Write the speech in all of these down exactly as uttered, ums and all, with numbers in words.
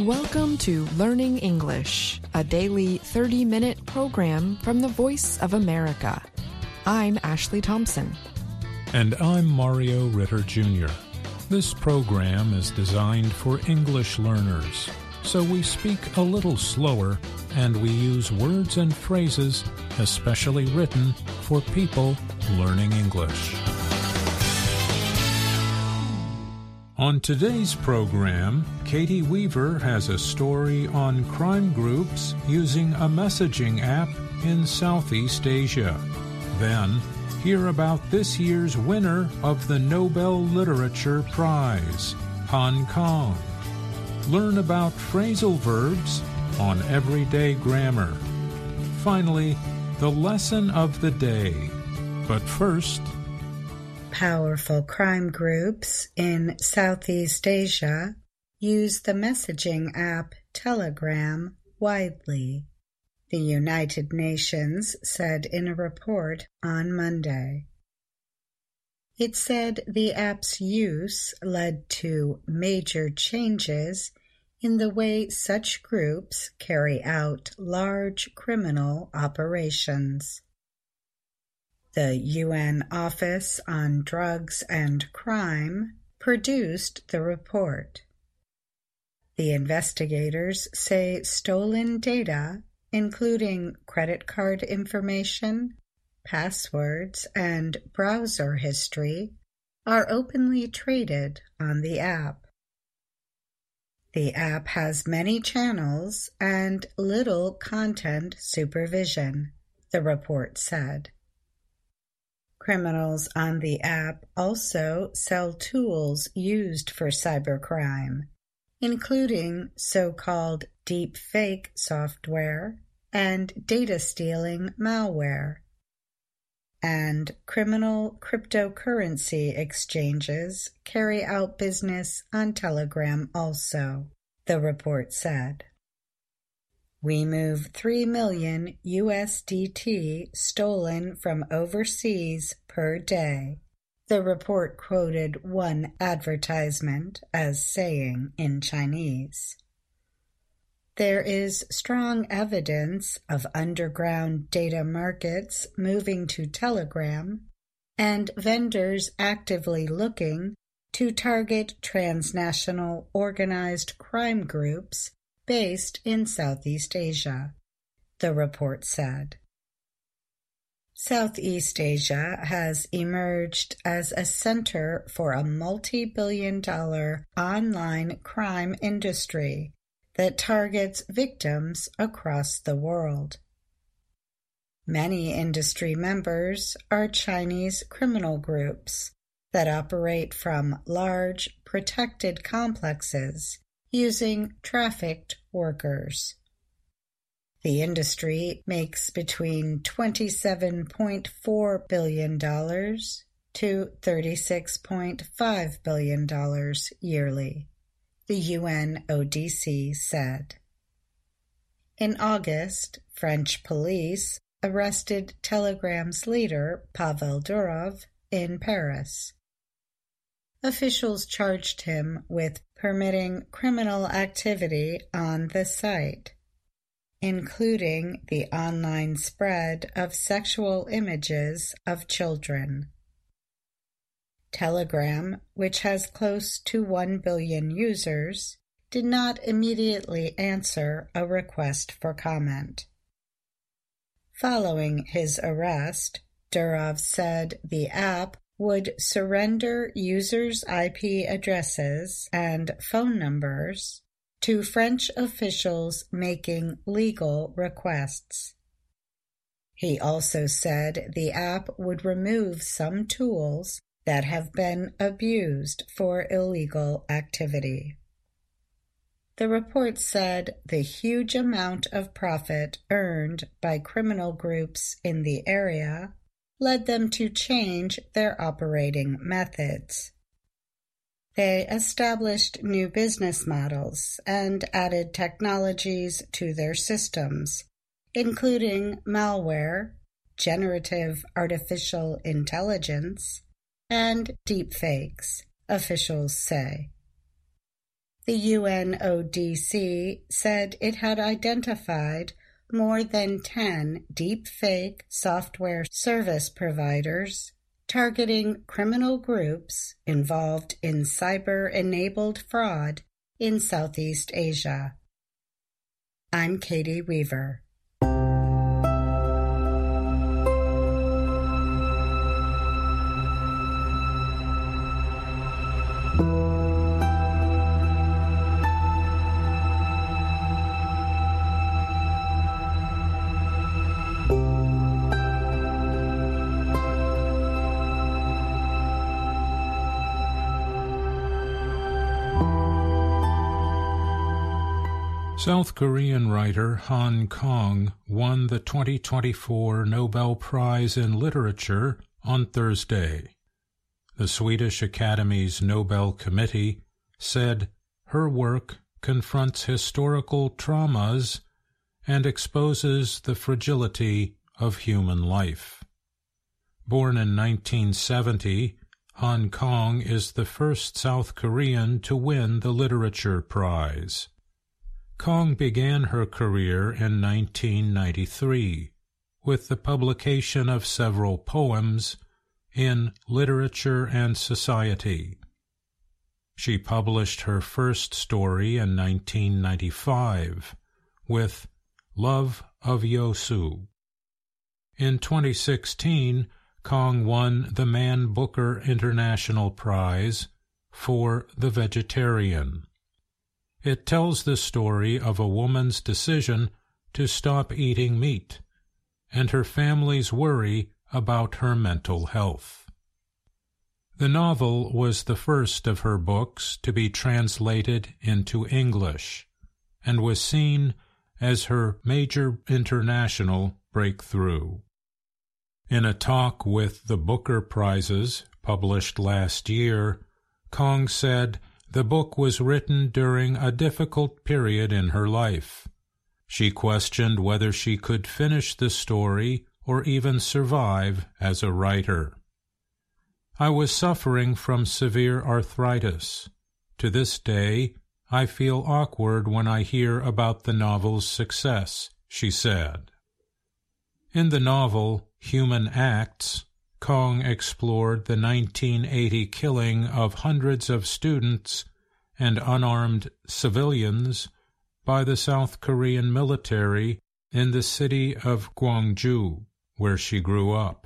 Welcome to Learning English, a daily thirty-minute program from the Voice of America. I'm Ashley Thompson. And I'm Mario Ritter Junior This program is designed for English learners, so we speak a little slower and we use words and phrases especially written for people learning English. On today's program, Katie Weaver has a story on crime groups using a messaging app in Southeast Asia. Then, hear about this year's winner of the Nobel Literature Prize, Hong Kong. Learn about phrasal verbs on Everyday Grammar. Finally, the lesson of the day. But first, powerful crime groups in Southeast Asia use the messaging app Telegram widely, the United Nations said in a report on Monday. It said the app's use led to major changes in the way such groups carry out large criminal operations. The U N Office on Drugs and Crime produced the report. The investigators say stolen data, including credit card information, passwords, and browser history, are openly traded on the app. The app has many channels and little content supervision, the report said. Criminals on the app also sell tools used for cybercrime, including so-called deep fake software and data-stealing malware. And criminal cryptocurrency exchanges carry out business on Telegram also, the report said. We move three million U S D T stolen from overseas per day, the report quoted one advertisement as saying in Chinese. There is strong evidence of underground data markets moving to Telegram and vendors actively looking to target transnational organized crime groups based in Southeast Asia, the report said. Southeast Asia has emerged as a center for a multi-billion dollar online crime industry that targets victims across the world. Many industry members are Chinese criminal groups that operate from large, protected complexes using trafficked workers. The industry makes between twenty-seven point four billion dollars to thirty-six point five billion dollars yearly, the U N O D C said. In August, French police arrested Telegram's leader, Pavel Durov, in Paris. Officials charged him with permitting criminal activity on the site, including the online spread of sexual images of children. Telegram, which has close to one billion users, did not immediately answer a request for comment. Following his arrest, Durov said the app would surrender users' I P addresses and phone numbers to French officials making legal requests. He also said the app would remove some tools that have been abused for illegal activity. The report said the huge amount of profit earned by criminal groups in the area led them to change their operating methods. They established new business models and added technologies to their systems, including malware, generative artificial intelligence, and deepfakes, officials say. The U N O D C said it had identified more than ten deepfake software service providers targeting criminal groups involved in cyber-enabled fraud in Southeast Asia. I'm Katie Weaver. South Korean writer Han Kang won the twenty twenty-four Nobel Prize in Literature on Thursday. The Swedish Academy's Nobel Committee said her work confronts historical traumas and exposes the fragility of human life. Born in nineteen seventy, Han Kang is the first South Korean to win the Literature Prize. Kang began her career in nineteen ninety-three with the publication of several poems in Literature and Society. She published her first story in nineteen ninety-five with Love of Yosu. In twenty sixteen, Kang won the Man Booker International Prize for The Vegetarian. It tells the story of a woman's decision to stop eating meat and her family's worry about her mental health. The novel was the first of her books to be translated into English and was seen as her major international breakthrough. In a talk with the Booker Prizes published last year, Kang said the book was written during a difficult period in her life. She questioned whether she could finish the story or even survive as a writer. I was suffering from severe arthritis. To this day, I feel awkward when I hear about the novel's success, she said. In the novel Human Acts, Kang explored the nineteen eighty killing of hundreds of students and unarmed civilians by the South Korean military in the city of Gwangju, where she grew up.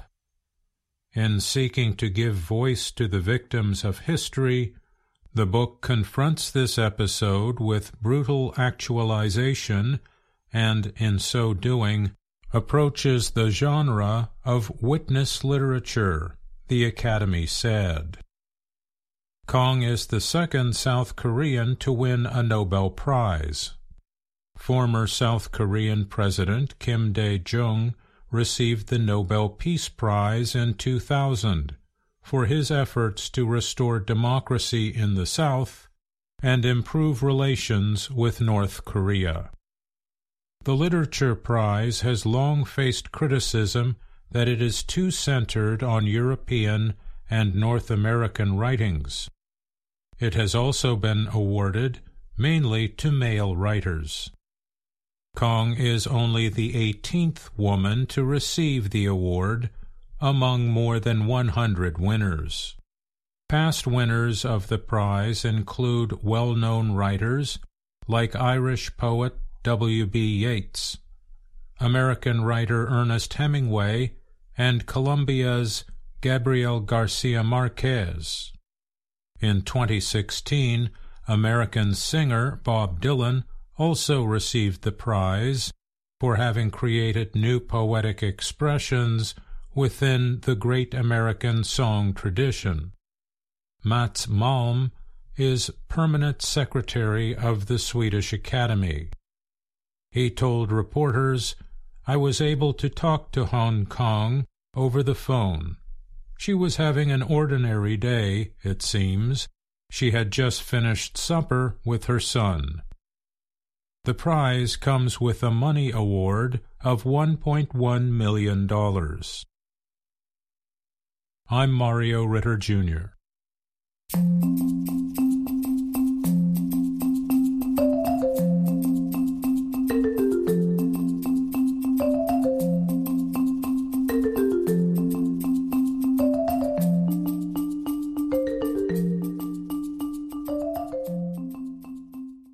In seeking to give voice to the victims of history, the book confronts this episode with brutal actualization and, in so doing, approaches the genre of witness literature, the Academy said. Kang is the second South Korean to win a Nobel Prize. Former South Korean President Kim Dae-jung received the Nobel Peace Prize in two thousand for his efforts to restore democracy in the South and improve relations with North Korea. The Literature Prize has long faced criticism that it is too centered on European and North American writings. It has also been awarded mainly to male writers. Kang is only the eighteenth woman to receive the award among more than one hundred winners. Past winners of the prize include well-known writers like Irish poet W B Yeats, American writer Ernest Hemingway, and Colombia's Gabriel Garcia Marquez. In twenty sixteen, American singer Bob Dylan also received the prize for having created new poetic expressions within the great American song tradition. Mats Malm is permanent secretary of the Swedish Academy. He told reporters, "I was able to talk to Han Kang over the phone. She was having an ordinary day, it seems. She had just finished supper with her son." The prize comes with a money award of one point one million dollars. I'm Mario Ritter, Junior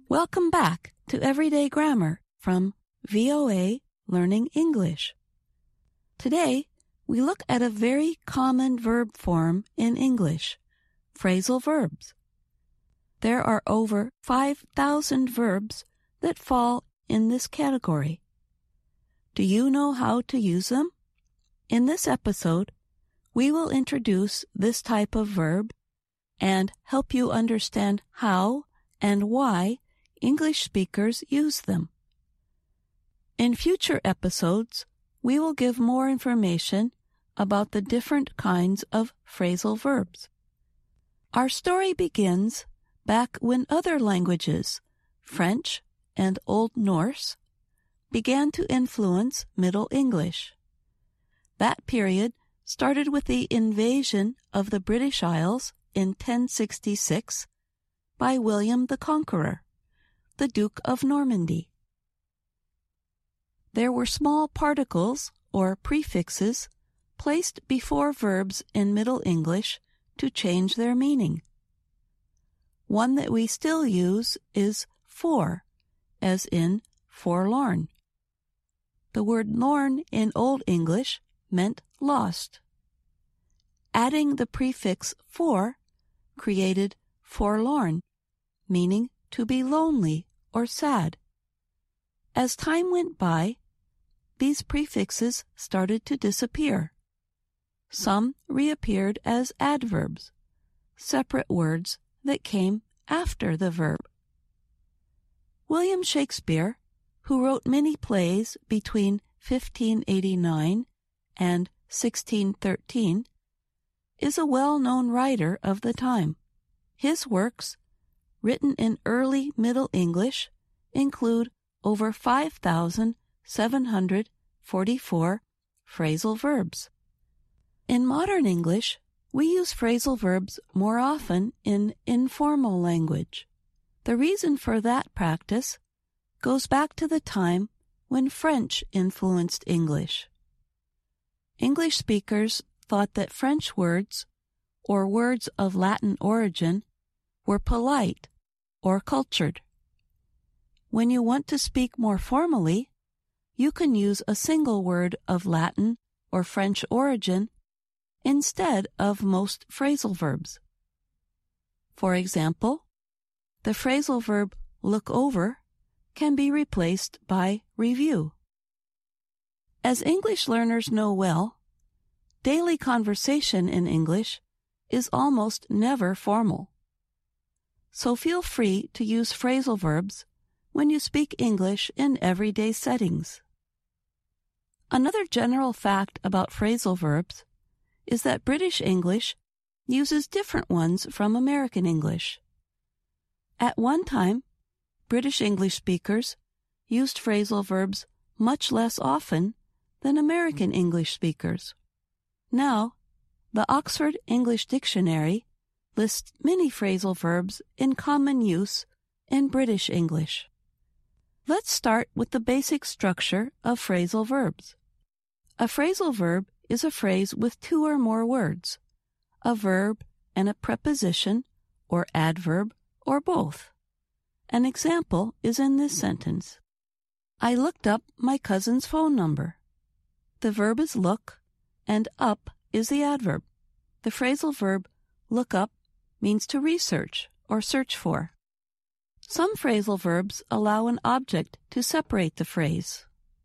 Welcome back to Everyday Grammar from V O A Learning English. Today, we look at a very common verb form in English, phrasal verbs. There are over five thousand verbs that fall in this category. Do you know how to use them? In this episode, we will introduce this type of verb and help you understand how and why English speakers use them. In future episodes, we will give more information about the different kinds of phrasal verbs. Our story begins back when other languages, French and Old Norse, began to influence Middle English. That period started with the invasion of the British Isles in ten sixty-six by William the Conqueror, the Duke of Normandy. There were small particles or prefixes placed before verbs in Middle English to change their meaning. One that we still use is for, as in forlorn. The word lorn in Old English meant lost. Adding the prefix for created forlorn, meaning to be lonely or sad. As time went by, these prefixes started to disappear. Some reappeared as adverbs, separate words that came after the verb. William Shakespeare, who wrote many plays between fifteen eighty-nine and sixteen thirteen, is a well-known writer of the time. His works, written in early Middle English, include over five thousand seven hundred forty-four phrasal verbs. In modern English, we use phrasal verbs more often in informal language. The reason for that practice goes back to the time when French influenced English. English speakers thought that French words, or words of Latin origin, were polite or cultured. When you want to speak more formally, you can use a single word of Latin or French origin instead of most phrasal verbs. For example, the phrasal verb look over can be replaced by review. As English learners know well, daily conversation in English is almost never formal. So feel free to use phrasal verbs when you speak English in everyday settings. Another general fact about phrasal verbs is that British English uses different ones from American English. At one time, British English speakers used phrasal verbs much less often than American English speakers. Now, the Oxford English Dictionary lists many phrasal verbs in common use in British English. Let's start with the basic structure of phrasal verbs. A phrasal verb is a phrase with two or more words, a verb and a preposition or adverb or both. An example is in this sentence. I looked up my cousin's phone number. The verb is look, and up is the adverb. The phrasal verb look up means to research or search for. Some phrasal verbs allow an object to separate the phrase.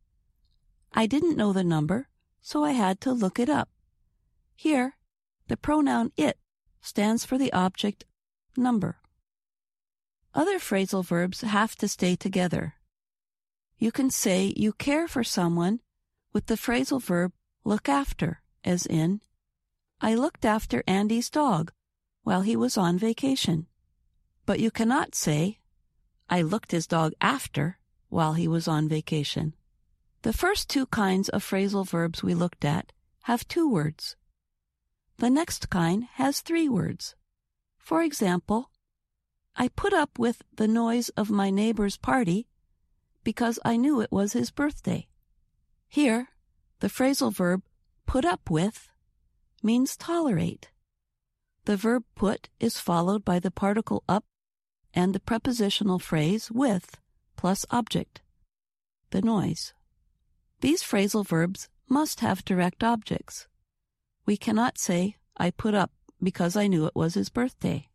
I didn't know the number, so I had to look it up. Here, the pronoun it stands for the object number. Other phrasal verbs have to stay together. You can say you care for someone with the phrasal verb look after, as in, I looked after Andy's dog while he was on vacation. But you cannot say, I looked his dog after while he was on vacation. The first two kinds of phrasal verbs we looked at have two words. The next kind has three words. For example, I put up with the noise of my neighbor's party because I knew it was his birthday. Here, the phrasal verb put up with means tolerate. The verb put is followed by the particle up and the prepositional phrase with plus object, the noise. These phrasal verbs must have direct objects. We cannot say, I put up because I knew it was his birthday.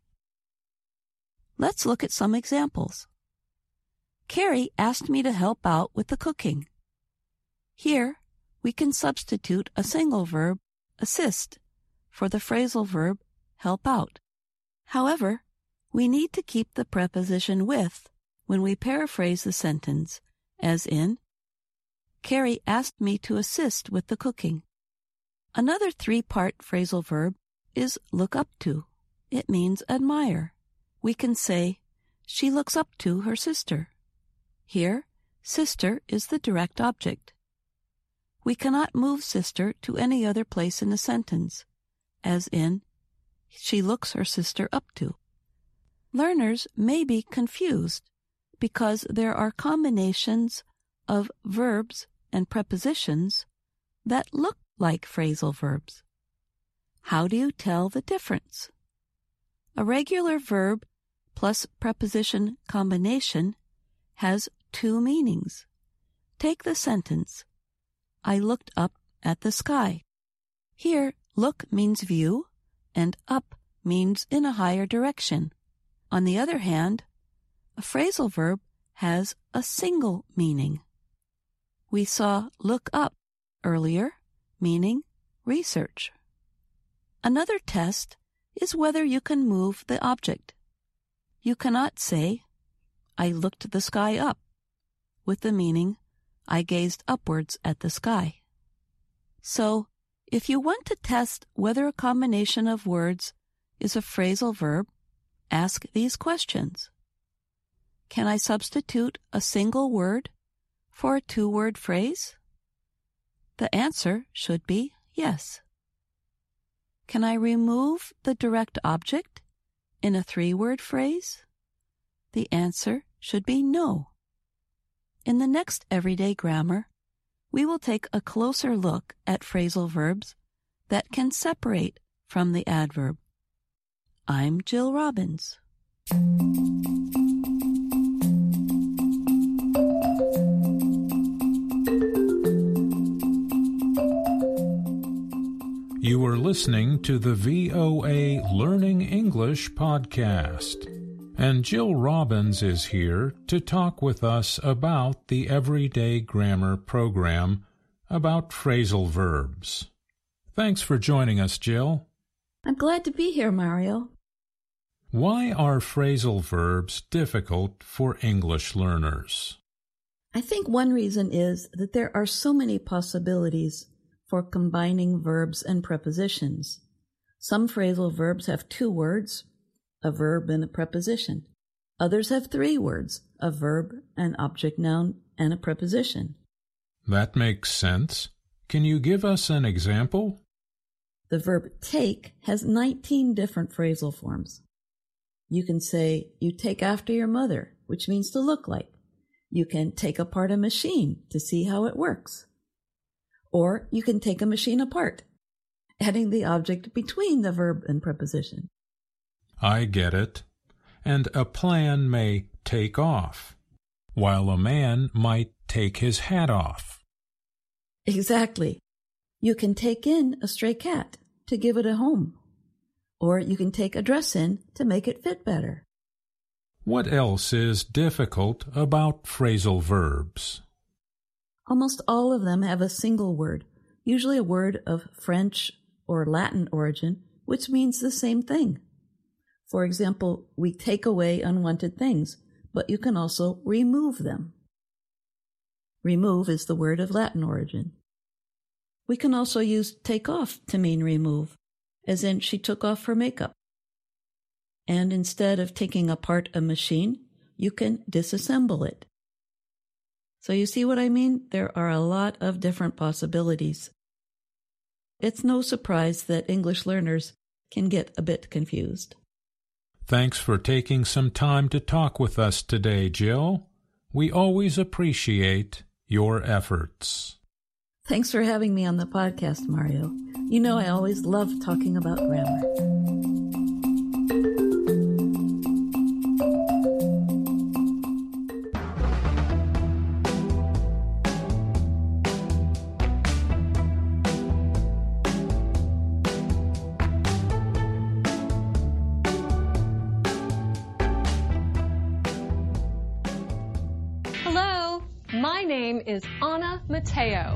Let's look at some examples. Carrie asked me to help out with the cooking. Here, we can substitute a single verb, assist, for the phrasal verb, help out. However, we need to keep the preposition with when we paraphrase the sentence, as in, Carrie asked me to assist with the cooking. Another three-part phrasal verb is look up to. It means admire. We can say, she looks up to her sister. Here, sister is the direct object. We cannot move sister to any other place in the sentence, as in, she looks her sister up to. Learners may be confused because there are combinations of verbs and prepositions that look like phrasal verbs. How do you tell the difference? A regular verb plus preposition combination has two meanings. Take the sentence, I looked up at the sky. Here, look means view, and up means in a higher direction. On the other hand, a phrasal verb has a single meaning. We saw look up earlier, meaning research. Another test is whether you can move the object. You cannot say, I looked the sky up, with the meaning, I gazed upwards at the sky. So, if you want to test whether a combination of words is a phrasal verb, ask these questions. Can I substitute a single word for a two-word phrase? The answer should be yes. Can I remove the direct object in a three-word phrase? The answer should be no. In the next Everyday Grammar, we will take a closer look at phrasal verbs that can separate from the adverb. I'm Jill Robbins. You are listening to the V O A Learning English podcast, and Jill Robbins is here to talk with us about the Everyday Grammar program about phrasal verbs. Thanks for joining us, Jill. I'm glad to be here, Mario. Why are phrasal verbs difficult for English learners? I think one reason is that there are so many possibilities for combining verbs and prepositions. Some phrasal verbs have two words, a verb and a preposition. Others have three words, a verb, an object noun, and a preposition. That makes sense. Can you give us an example? The verb take has nineteen different phrasal forms. You can say, you take after your mother, which means to look like. You can take apart a machine to see how it works. Or you can take a machine apart, adding the object between the verb and preposition. I get it. And a plan may take off, while a man might take his hat off. Exactly. You can take in a stray cat to give it a home. Or you can take a dress in to make it fit better. What else is difficult about phrasal verbs? Almost all of them have a single word, usually a word of French or Latin origin, which means the same thing. For example, we take away unwanted things, but you can also remove them. Remove is the word of Latin origin. We can also use take off to mean remove, as in she took off her makeup. And instead of taking apart a machine, you can disassemble it. So you see what I mean? There are a lot of different possibilities. It's no surprise that English learners can get a bit confused. Thanks for taking some time to talk with us today, Jill. We always appreciate your efforts. Thanks for having me on the podcast, Mario. You know I always love talking about grammar. My name is Anna Mateo.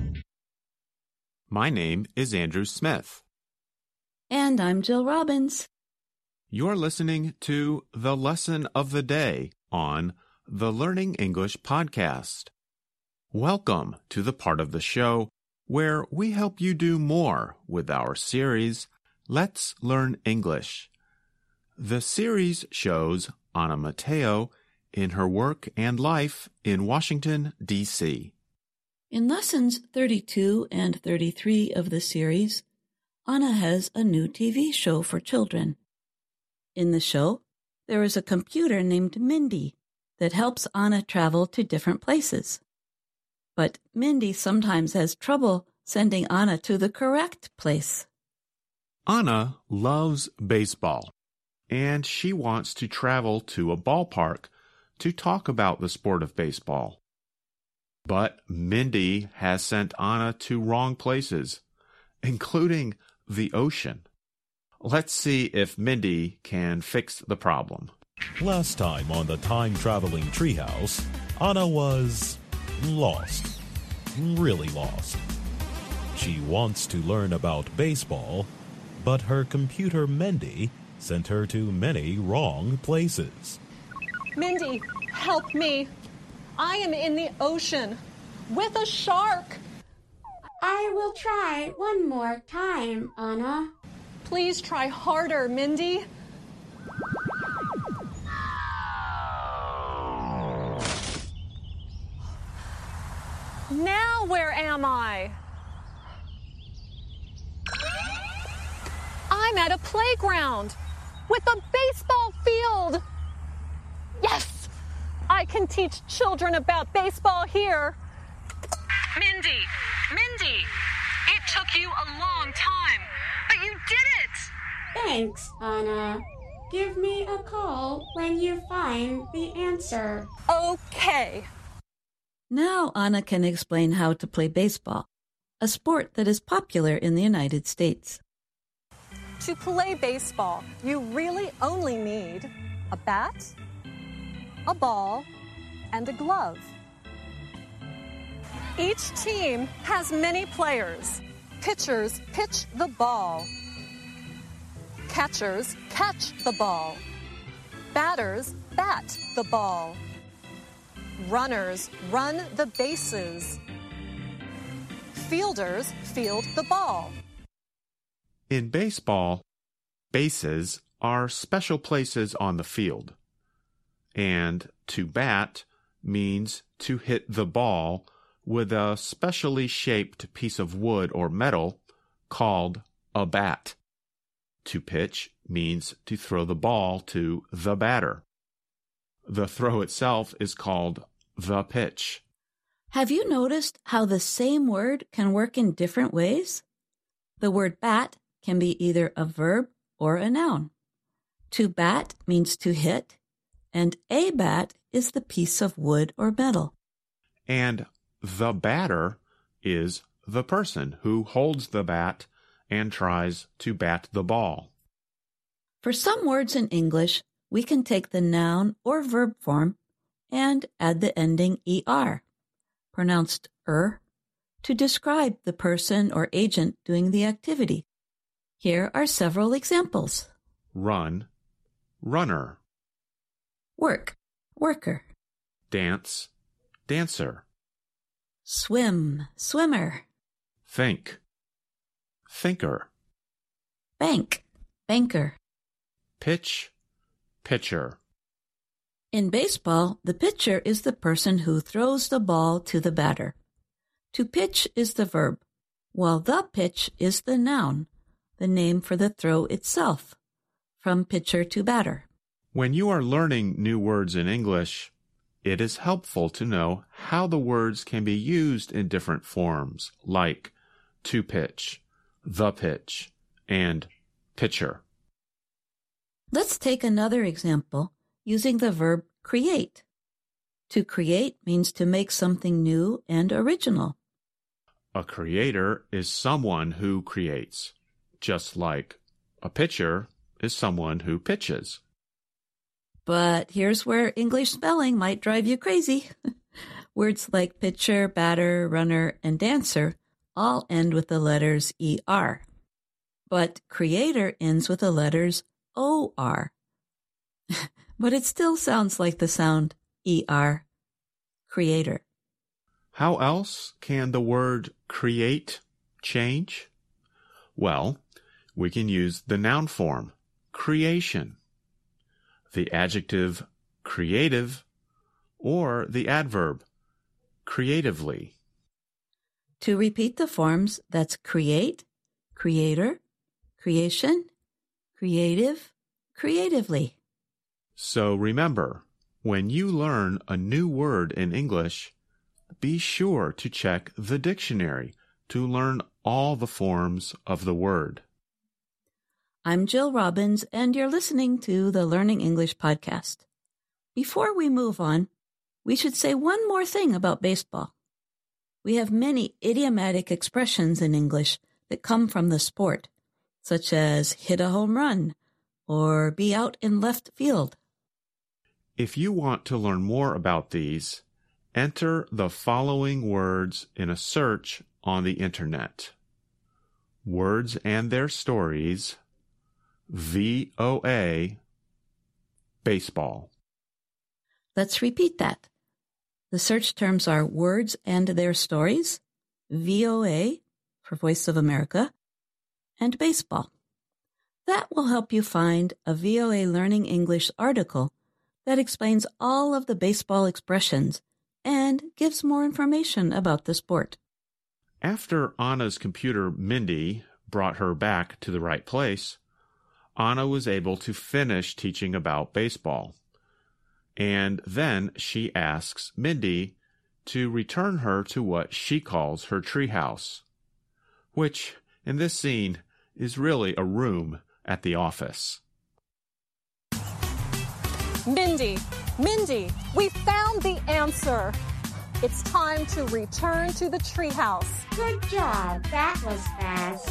My name is Andrew Smith. And I'm Jill Robbins. You're listening to the Lesson of the Day on the Learning English podcast. Welcome to the part of the show where we help you do more with our series, Let's Learn English. The series shows Anna Mateo in her work and life in Washington, D C In lessons thirty-two and thirty-three of the series, Anna has a new T V show for children. In the show, there is a computer named Mindy that helps Anna travel to different places. But Mindy sometimes has trouble sending Anna to the correct place. Anna loves baseball, and she wants to travel to a ballpark to talk about the sport of baseball. But Mindy has sent Anna to wrong places, including the ocean. Let's see if Mindy can fix the problem. Last time on the time-traveling treehouse, Anna was lost. Really lost. She wants to learn about baseball, but her computer Mindy sent her to many wrong places. Mindy, help me. I am in the ocean with a shark. I will try one more time, Anna. Please try harder, Mindy. Now where am I? I'm at a playground with a baseball field. Yes! I can teach children about baseball here. Mindy, Mindy, it took you a long time, but you did it! Thanks, Anna. Give me a call when you find the answer. Okay. Now Anna can explain how to play baseball, a sport that is popular in the United States. To play baseball, you really only need a bat, a ball, and a glove. Each team has many players. Pitchers pitch the ball. Catchers catch the ball. Batters bat the ball. Runners run the bases. Fielders field the ball. In baseball, bases are special places on the field. And to bat means to hit the ball with a specially shaped piece of wood or metal called a bat. To pitch means to throw the ball to the batter. The throw itself is called the pitch. Have you noticed how the same word can work in different ways? The word bat can be either a verb or a noun. To bat means to hit, and a bat is the piece of wood or metal. And the batter is the person who holds the bat and tries to bat the ball. For some words in English, we can take the noun or verb form and add the ending er, pronounced er, to describe the person or agent doing the activity. Here are several examples. Run, runner. Work, worker. Dance, dancer. Swim, swimmer. Think, thinker. Bank, banker. Pitch, pitcher. In baseball, the pitcher is the person who throws the ball to the batter. To pitch is the verb, while the pitch is the noun, the name for the throw itself, from pitcher to batter. When you are learning new words in English, it is helpful to know how the words can be used in different forms, like to pitch, the pitch, and pitcher. Let's take another example using the verb create. To create means to make something new and original. A creator is someone who creates, just like a pitcher is someone who pitches. But here's where English spelling might drive you crazy. Words like pitcher, batter, runner, and dancer all end with the letters E R. But creator ends with the letters O R. But it still sounds like the sound E R. Creator. How else can the word create change? Well, we can use the noun form, creation, the adjective creative, or the adverb creatively. To repeat the forms, that's create, creator, creation, creative, creatively. So remember, when you learn a new word in English, be sure to check the dictionary to learn all the forms of the word. I'm Jill Robbins, and you're listening to the Learning English podcast. Before we move on, we should say one more thing about baseball. We have many idiomatic expressions in English that come from the sport, such as hit a home run or be out in left field. If you want to learn more about these, enter the following words in a search on the internet. Words and Their Stories, V O A, baseball. Let's repeat that. The search terms are Words and Their Stories, V O A for Voice of America, and baseball. That will help you find a V O A Learning English article that explains all of the baseball expressions and gives more information about the sport. After Anna's computer, Mindy, brought her back to the right place, Anna was able to finish teaching about baseball. And then she asks Mindy to return her to what she calls her treehouse, which, in this scene, is really a room at the office. Mindy, Mindy, we found the answer. It's time to return to the treehouse. Good job. That was fast.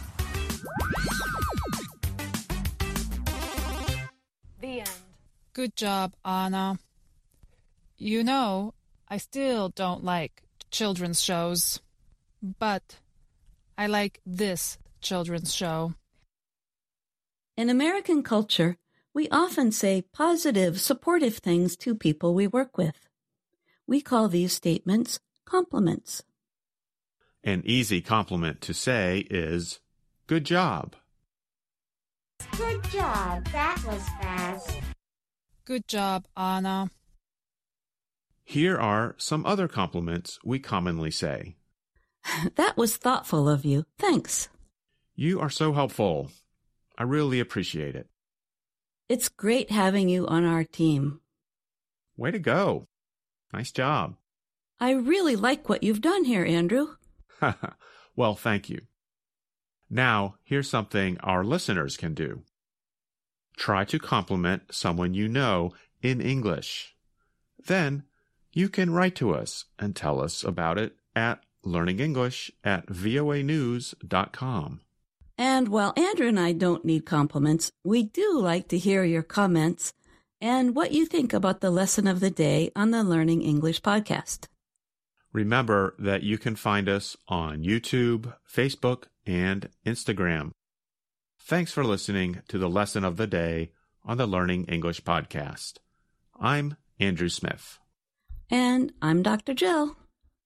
The end. Good job, Anna. You know, I still don't like children's shows, but I like this children's show. In American culture, we often say positive, supportive things to people we work with. We call these statements compliments. An easy compliment to say is, good job. Good job. That was fast. Good job, Anna. Here are some other compliments we commonly say. That was thoughtful of you. Thanks. You are so helpful. I really appreciate it. It's great having you on our team. Way to go. Nice job. I really like what you've done here, Andrew. Well, thank you. Now, here's something our listeners can do. Try to compliment someone you know in English. Then, you can write to us and tell us about it at learningenglish at voa news dot com. And while Andrew and I don't need compliments, we do like to hear your comments and what you think about the lesson of the day on the Learning English podcast. Remember that you can find us on YouTube, Facebook, and Instagram. Thanks for listening to the lesson of the day on the Learning English podcast. I'm Andrew Smith. And I'm Doctor Jill.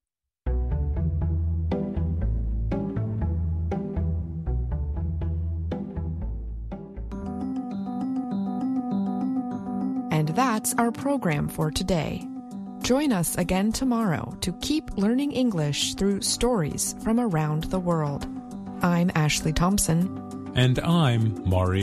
And that's our program for today. Join us again tomorrow to keep learning English through stories from around the world. I'm Ashley Thompson. And I'm Mario.